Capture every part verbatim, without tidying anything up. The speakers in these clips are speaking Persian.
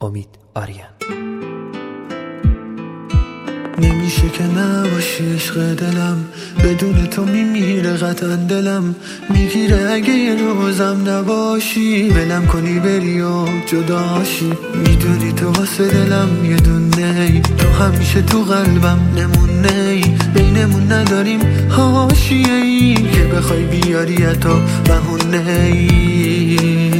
امید آریان. نمیشه که نباشی عشق دلم، بدون تو میمیره قطعا دلم. میگیره اگه یه روزم نباشی، ولم کنی بری و جداشی. میدونی تو واسه دلم یه دونه، تو همیشه تو قلبم نمونه. بینمون نداریم حاشیه ای که بخوای بیاری تو بهونه ای.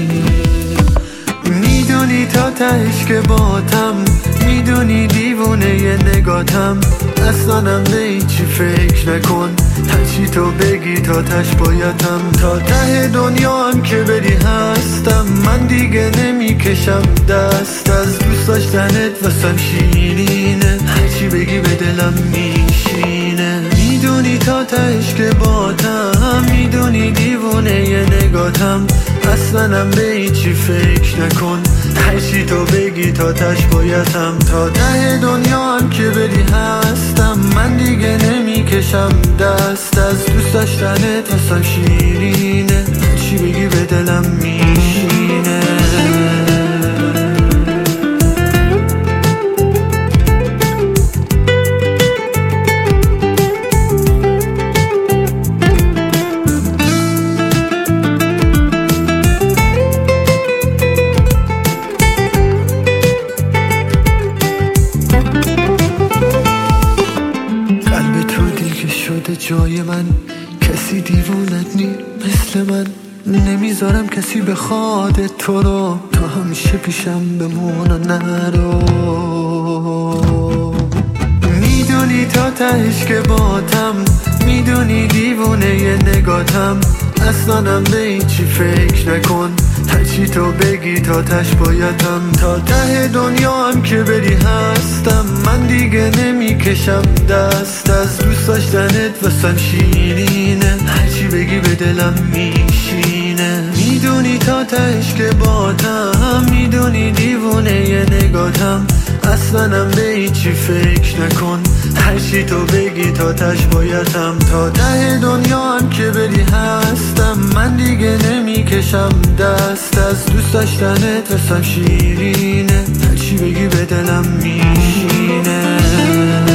میدونی تا تهش که باتم، میدونی دیوونه ی نگاتم. اصلانم به هیچی فکر نکن، هرچی تو بگی تا تش بایدم. تا ته دنیا هم که بری هستم، من دیگه نمیکشم دست از دوست داشتنت. واسم شیرینه، هرچی بگی به دلم میشینه. میدونی تا تهش که باتم، میدونی دیوونه ی نگاتم. اصلانم به هیچی فکر نکن، هرچی تو بگی تا تش بایدم. تا ته دنیا هم که بری هستم، من دیگه نمیکشم دست از دوست داشتنت. واسم شیرینه، هرچی بگی به دلم میشینه. جای من کسی دیوونت نی مثل من. نمیذارم کسی بخواد تو رو، تو همیشه پیشم بمون و نرو. میدونی تا تهش که باتم، میدونی دیوونه ی نگاتم. اصلانم به هیچی فکر نکن، هرچی تو بگی تا تش بایدم. تا ته دنیا هم که بری هستم، من دیگه نمیکشم دست از دوست داشتنت. واسم شیرینه، هرچی بگی به دلم میشینه. میدونی تا تهش که باتم، میدونی دیوونه ی نگاتم. اصلانم به هیچی فکر نکن، هرچی تو بگی تا تش بایدم. تا ته دنیا هم که بری هستم، من دیگه نمیکشم دست از دوست داشتنت. واسم شیرینه، هرچی بگی به دلم میشینه.